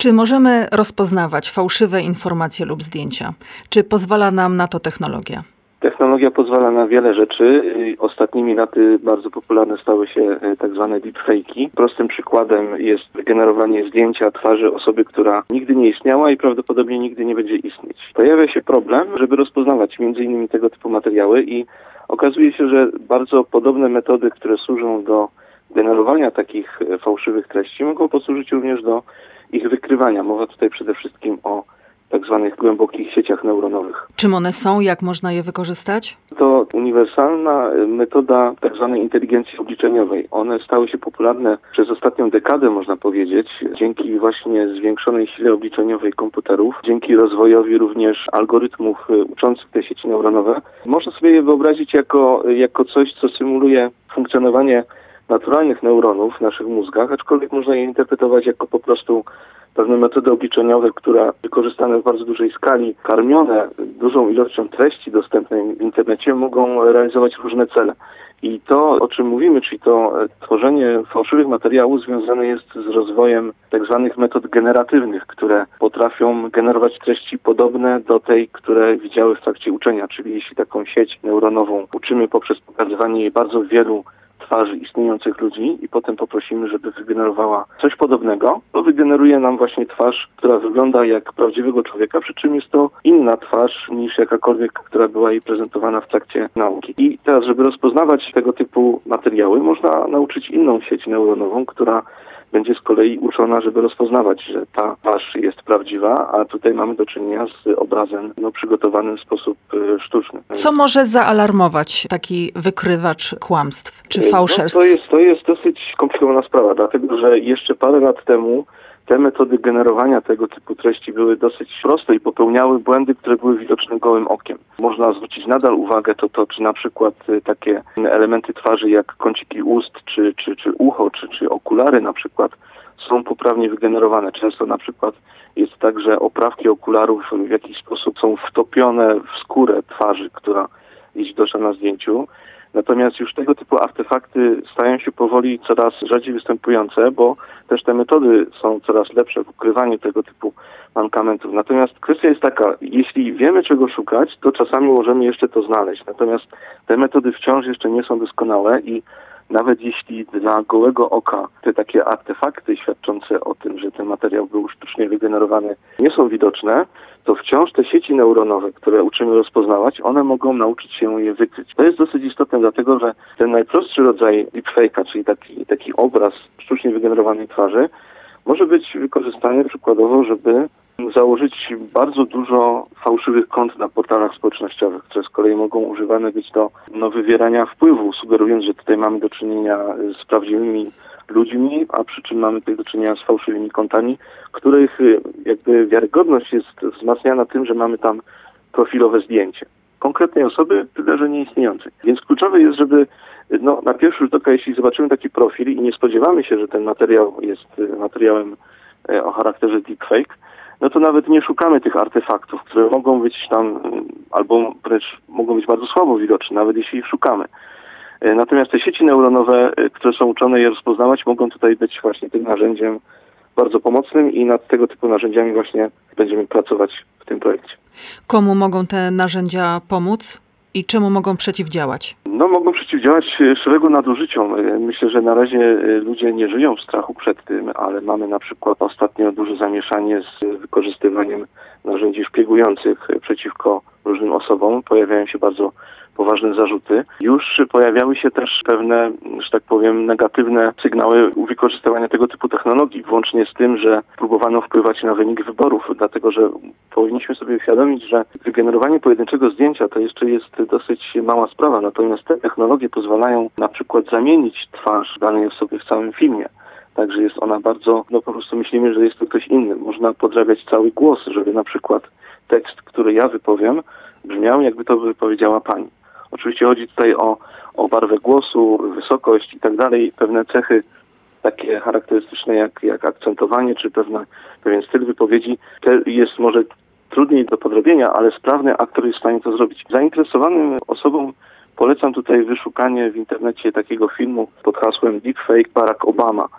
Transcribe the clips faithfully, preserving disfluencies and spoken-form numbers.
Czy możemy rozpoznawać fałszywe informacje lub zdjęcia? Czy pozwala nam na to technologia? Technologia pozwala na wiele rzeczy. Ostatnimi laty bardzo popularne stały się tak zwane deepfake'i. Prostym przykładem jest generowanie zdjęcia twarzy osoby, która nigdy nie istniała i prawdopodobnie nigdy nie będzie istnieć. Pojawia się problem, żeby rozpoznawać między innymi tego typu materiały i okazuje się, że bardzo podobne metody, które służą do generowania takich fałszywych treści, mogą posłużyć również do ich wykrywania. Mowa tutaj przede wszystkim o tak zwanych głębokich sieciach neuronowych. Czym one są? Jak można je wykorzystać? To uniwersalna metoda tak zwanej inteligencji obliczeniowej. One stały się popularne przez ostatnią dekadę, można powiedzieć, dzięki właśnie zwiększonej sile obliczeniowej komputerów, dzięki rozwojowi również algorytmów uczących te sieci neuronowe. Można sobie je wyobrazić jako, jako coś, co symuluje funkcjonowanie naturalnych neuronów w naszych mózgach, aczkolwiek można je interpretować jako po prostu pewne metody obliczeniowe, które wykorzystane w bardzo dużej skali, karmione dużą ilością treści dostępnej w internecie, mogą realizować różne cele. I to, o czym mówimy, czyli to tworzenie fałszywych materiałów związane jest z rozwojem tak zwanych metod generatywnych, które potrafią generować treści podobne do tej, które widziały w trakcie uczenia. Czyli jeśli taką sieć neuronową uczymy poprzez pokazywanie jej bardzo wielu twarzy istniejących ludzi i potem poprosimy, żeby wygenerowała coś podobnego, to wygeneruje nam właśnie twarz, która wygląda jak prawdziwego człowieka, przy czym jest to inna twarz niż jakakolwiek, która była jej prezentowana w trakcie nauki. I teraz, żeby rozpoznawać tego typu materiały, można nauczyć inną sieć neuronową, która będzie z kolei uczona, żeby rozpoznawać, że ta twarz jest prawdziwa, a tutaj mamy do czynienia z obrazem no, przygotowanym w sposób y, sztuczny. Co może zaalarmować taki wykrywacz kłamstw czy fałszerstw? No, to jest, to jest dosyć skomplikowana sprawa, dlatego że jeszcze parę lat temu te metody generowania tego typu treści były dosyć proste i popełniały błędy, które były widoczne gołym okiem. Można zwrócić nadal uwagę to, to czy na przykład takie elementy twarzy jak kąciki ust, czy, czy, czy ucho, czy, czy okulary na przykład są poprawnie wygenerowane. Często na przykład jest tak, że oprawki okularów w jakiś sposób są wtopione w skórę twarzy, która jest widoczna na zdjęciu. Natomiast już tego typu artefakty stają się powoli coraz rzadziej występujące, bo też te metody są coraz lepsze w ukrywaniu tego typu mankamentów. Natomiast kwestia jest taka, jeśli wiemy czego szukać, to czasami możemy jeszcze to znaleźć. Natomiast te metody wciąż jeszcze nie są doskonałe i nawet jeśli dla gołego oka te takie artefakty świadczące o tym, że ten materiał był sztucznie wygenerowany, nie są widoczne, to wciąż te sieci neuronowe, które uczymy rozpoznawać, one mogą nauczyć się je wykryć. To jest dosyć istotne, dlatego że ten najprostszy rodzaj deepfake'a, czyli taki, taki obraz sztucznie wygenerowanej twarzy, może być wykorzystany przykładowo, żeby założyć bardzo dużo fałszywych kont na portalach społecznościowych, które z kolei mogą używane być do no, wywierania wpływu, sugerując, że tutaj mamy do czynienia z prawdziwymi ludźmi, a przy czym mamy tutaj do czynienia z fałszywymi kontami, których jakby wiarygodność jest wzmacniana tym, że mamy tam profilowe zdjęcie konkretnej osoby, tyle że nieistniejącej. Więc kluczowe jest, żeby no, na pierwszy rzut oka, jeśli zobaczymy taki profil i nie spodziewamy się, że ten materiał jest materiałem o charakterze deepfake, no to nawet nie szukamy tych artefaktów, które mogą być tam albo wręcz mogą być bardzo słabo widoczne, nawet jeśli ich szukamy. Natomiast te sieci neuronowe, które są uczone je rozpoznawać, mogą tutaj być właśnie tym narzędziem bardzo pomocnym i nad tego typu narzędziami właśnie będziemy pracować w tym projekcie. Komu mogą te narzędzia pomóc i czemu mogą przeciwdziałać? No, mogą przeciwdziałać szeregu nadużyciom. Myślę, że na razie ludzie nie żyją w strachu przed tym, ale mamy na przykład ostatnio duże zamieszanie z wykorzystywaniem narzędzi szpiegujących przeciwko różnym osobom. Pojawiają się bardzo poważne zarzuty. Już pojawiały się też pewne, że tak powiem, negatywne sygnały u wykorzystywania tego typu technologii, włącznie z tym, że próbowano wpływać na wynik wyborów, dlatego że powinniśmy sobie uświadomić, że wygenerowanie pojedynczego zdjęcia to jeszcze jest dosyć mała sprawa, natomiast te technologie pozwalają na przykład zamienić twarz danej osoby w całym filmie. Także jest ona bardzo, no po prostu myślimy, że jest to ktoś inny. Można podrabiać cały głos, żeby na przykład tekst, który ja wypowiem, brzmiał, jakby to wypowiedziała pani. Oczywiście chodzi tutaj o, o barwę głosu, wysokość i tak dalej, pewne cechy takie charakterystyczne jak, jak akcentowanie czy pewne, pewien styl wypowiedzi. To jest może trudniej do podrobienia, ale sprawny aktor jest w stanie to zrobić. Zainteresowanym osobom polecam tutaj wyszukanie w internecie takiego filmu pod hasłem Deepfake Barack Obama.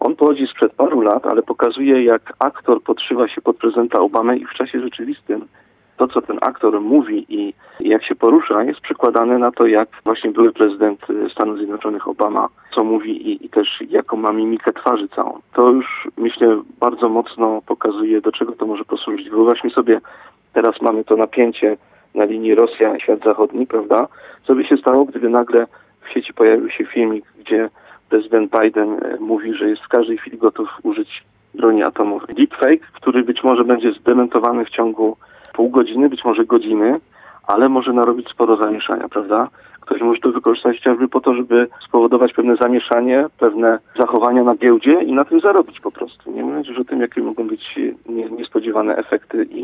On pochodzi sprzed paru lat, ale pokazuje, jak aktor podszywa się pod prezydenta Obamę i w czasie rzeczywistym to, co ten aktor mówi i jak się porusza, jest przekładane na to, jak właśnie były prezydent Stanów Zjednoczonych Obama, co mówi i, i też jaką ma mimikę twarzy całą. To już, myślę, bardzo mocno pokazuje, do czego to może posłużyć. Wyobraźmy sobie, teraz mamy to napięcie na linii Rosja-świat zachodni, prawda? Co by się stało, gdyby nagle w sieci pojawił się filmik, gdzie prezydent Biden mówi, że jest w każdej chwili gotów użyć broni atomowej. Deepfake, który być może będzie zdementowany w ciągu pół godziny, być może godziny, ale może narobić sporo zamieszania, prawda? Ktoś może to wykorzystać chociażby po to, żeby spowodować pewne zamieszanie, pewne zachowania na giełdzie i na tym zarobić po prostu. Nie mówiąc już o tym, jakie mogą być niespodziewane efekty i,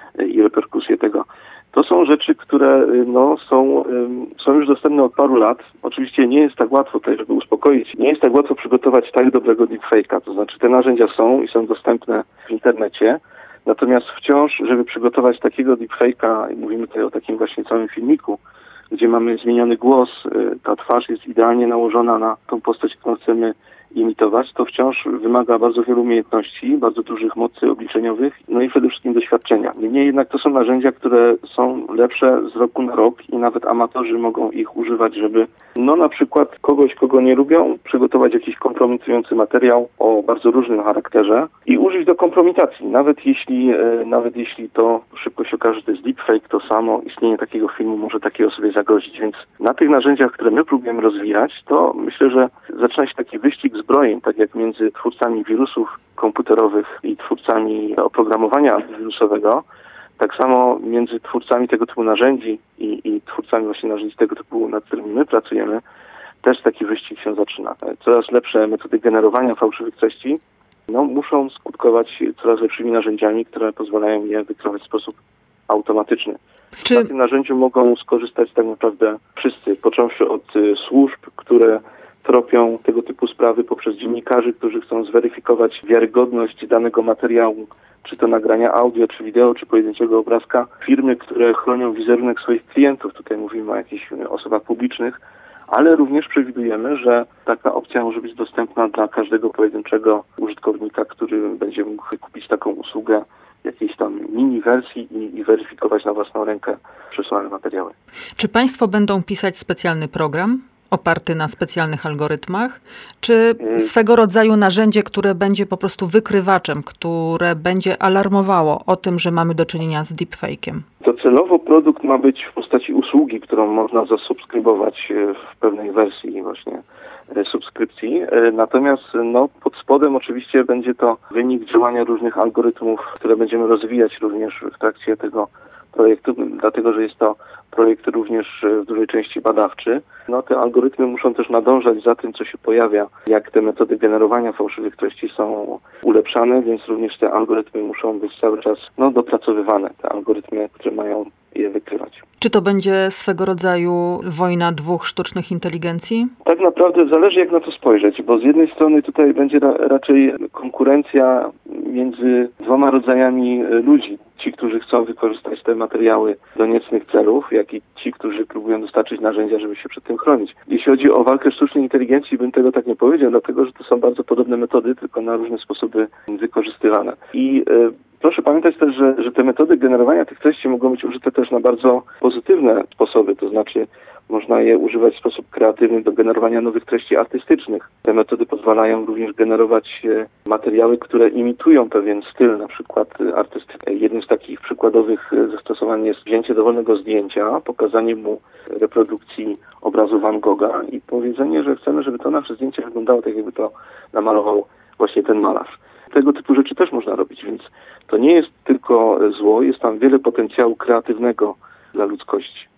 i reperkusje tego. To są rzeczy, które no, są, są już dostępne od paru lat. Oczywiście nie jest tak łatwo tutaj, żeby uspokoić. Nie jest tak łatwo przygotować tak dobrego deepfake'a. To znaczy te narzędzia są i są dostępne w internecie. Natomiast wciąż, żeby przygotować takiego deepfake'a, mówimy tutaj o takim właśnie całym filmiku, gdzie mamy zmieniony głos, ta twarz jest idealnie nałożona na tą postać, którą chcemy imitować, to wciąż wymaga bardzo wielu umiejętności, bardzo dużych mocy obliczeniowych, no i przede wszystkim doświadczenia. Niemniej jednak to są narzędzia, które są lepsze z roku na rok i nawet amatorzy mogą ich używać, żeby no na przykład kogoś, kogo nie lubią, przygotować jakiś kompromitujący materiał o bardzo różnym charakterze i użyć do kompromitacji. Nawet jeśli, nawet jeśli to szybko się okaże, że to jest deepfake, to samo istnienie takiego filmu może takiej osobie zagrozić. Więc na tych narzędziach, które my próbujemy rozwijać, to myślę, że zaczyna się taki wyścig zbrojeń, tak jak między twórcami wirusów komputerowych i twórcami oprogramowania antywirusowego, tak samo między twórcami tego typu narzędzi i, i twórcami właśnie narzędzi tego typu, nad którymi my pracujemy, też taki wyścig się zaczyna. Coraz lepsze metody generowania fałszywych treści no, muszą skutkować coraz lepszymi narzędziami, które pozwalają je wykrywać w sposób automatyczny. Czy... Na tym narzędziu mogą skorzystać tak naprawdę wszyscy, począwszy od y, służb, które tropią tego typu sprawy, poprzez dziennikarzy, którzy chcą zweryfikować wiarygodność danego materiału, czy to nagrania audio, czy wideo, czy pojedynczego obrazka. Firmy, które chronią wizerunek swoich klientów, tutaj mówimy o jakichś osobach publicznych, ale również przewidujemy, że taka opcja może być dostępna dla każdego pojedynczego użytkownika, który będzie mógł kupić taką usługę jakiejś tam mini wersji i, i weryfikować na własną rękę przesłane materiały. Czy państwo będą pisać specjalny program oparty na specjalnych algorytmach, czy swego rodzaju narzędzie, które będzie po prostu wykrywaczem, które będzie alarmowało o tym, że mamy do czynienia z deepfake'iem? Docelowo produkt ma być w postaci usługi, którą można zasubskrybować w pewnej wersji właśnie subskrypcji. Natomiast no, pod spodem oczywiście będzie to wynik działania różnych algorytmów, które będziemy rozwijać również w trakcie tego projektu, dlatego że jest to projekt również w dużej części badawczy. No, te algorytmy muszą też nadążać za tym, co się pojawia, jak te metody generowania fałszywych treści są ulepszane, więc również te algorytmy muszą być cały czas no, dopracowywane, te algorytmy, które mają je wykrywać. Czy to będzie swego rodzaju wojna dwóch sztucznych inteligencji? Tak naprawdę zależy, jak na to spojrzeć, bo z jednej strony tutaj będzie ra- raczej konkurencja między dwoma rodzajami ludzi. Ci, którzy chcą wykorzystać te materiały do niecnych celów, jak i ci, którzy próbują dostarczyć narzędzia, żeby się przed tym chronić. Jeśli chodzi o walkę sztucznej inteligencji, bym tego tak nie powiedział, dlatego że to są bardzo podobne metody, tylko na różne sposoby wykorzystywane. I e, proszę pamiętać też, że, że te metody generowania tych treści mogą być użyte też na bardzo pozytywne sposoby, to znaczy można je używać w sposób kreatywny do generowania nowych treści artystycznych. Te metody pozwalają również generować materiały, które imitują pewien styl, na przykład artystyczny. Jednym z takich przykładowych zastosowań jest wzięcie dowolnego zdjęcia, pokazanie mu reprodukcji obrazu Van Gogha i powiedzenie, że chcemy, żeby to nasze zdjęcie wyglądało tak, jakby to namalował właśnie ten malarz. Tego typu rzeczy też można robić, więc to nie jest tylko zło, jest tam wiele potencjału kreatywnego dla ludzkości.